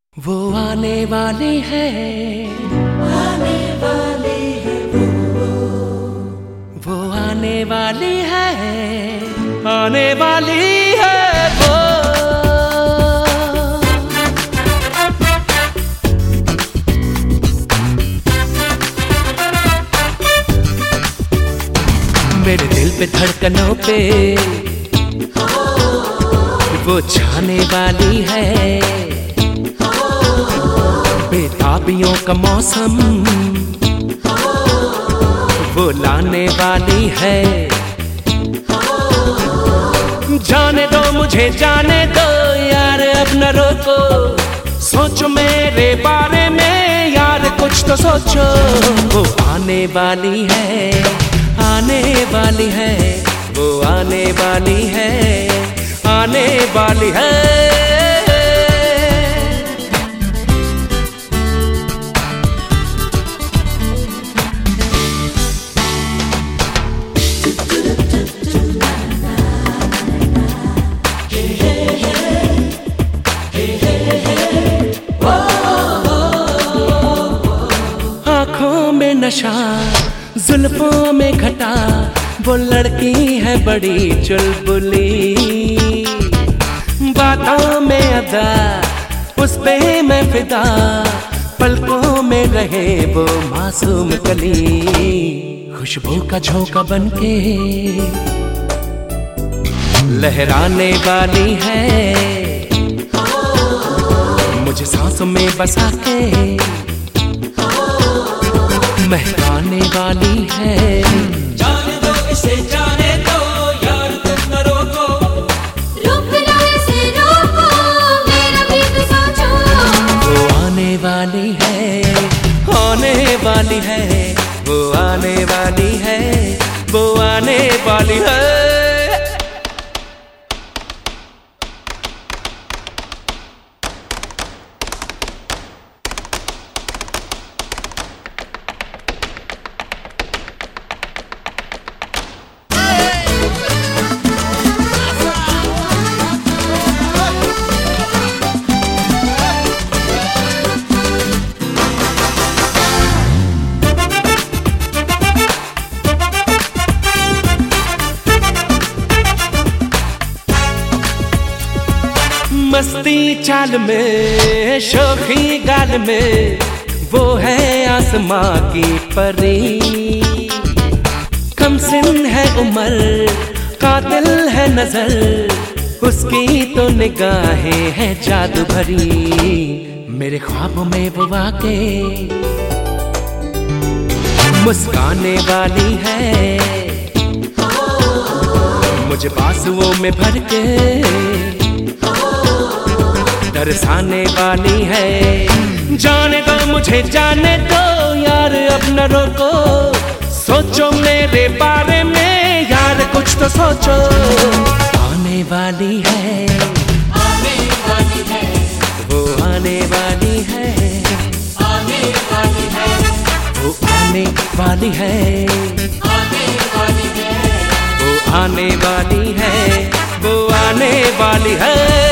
वो आने वाली है, आने वाली है वो आने वाली है, आने वाली है वो। मेरे दिल पे धड़कनों पे वो छाने वाली है। बेताबियों का मौसम वो लाने वाली है। जाने दो मुझे जाने दो यार, अब न रोको। सोचो मेरे बारे में यार, कुछ तो सोचो। वो आने वाली है, आने वाली है, वो आने वाली है, आने वाली है। आँखों में नशा, जुल्फों में घटा, वो लड़की है बड़ी चुलबुली। बातों में अदा, उस पे मैं फिदा, पलकों में रहे वो मासूम कली। खुशबू का झोंका बनके लहराने वाली है। मुझे सांसों में बसा के महकाने वाली है। जाने दो इसे जाने दो यार, तुम न रोको। रोक लो इसे रोको, मेरा भी तो सोचो। वो आने वाली है, आने वाली है, वो आने वाली है, वो आने वाली है। मस्ती चाल में, शोखी गाल में, वो है आसमां की परी। कमसिन है उम्र, कातिल है नजर, उसकी तो निगाहें हैं जादू भरी। मेरे ख्वाबों में वो आके मुस्काने वाली है। मुझे बाजुओं में भर के तरसाने वाली है। जाने दो मुझे जाने दो यार, अब न रोको। सोचो मेरे बारे में यार, कुछ तो सोचो। आने वाली है, आने वाली है, वो आने वाली है, आने वाली है, वो आने वाली है, आने वाली है, वो आने वाली है, वो आने वाली है।